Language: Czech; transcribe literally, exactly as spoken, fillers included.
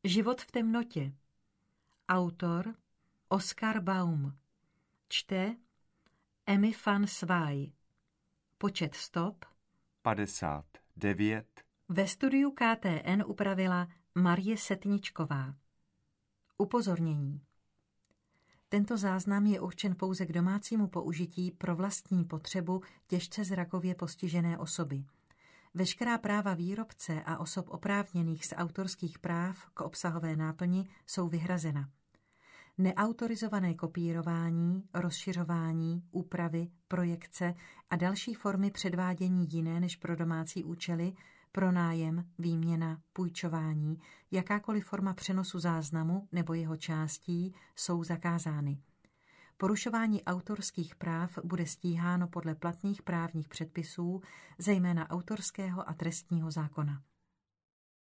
Život v temnotě. Autor Oskar Baum. Čte Emmy van Swaay. Počet stop padesát devět. Ve studiu K T N upravila Marie Setničková. Upozornění. Tento záznam je určen pouze k domácímu použití pro vlastní potřebu těžce zrakově postižené osoby. Veškerá práva výrobce a osob oprávněných z autorských práv k obsahové náplni jsou vyhrazena. Neautorizované kopírování, rozšiřování, úpravy, projekce a další formy předvádění jiné než pro domácí účely, pronájem, výměna, půjčování, jakákoliv forma přenosu záznamu nebo jeho částí jsou zakázány. Porušování autorských práv bude stíháno podle platných právních předpisů, zejména autorského a trestního zákona.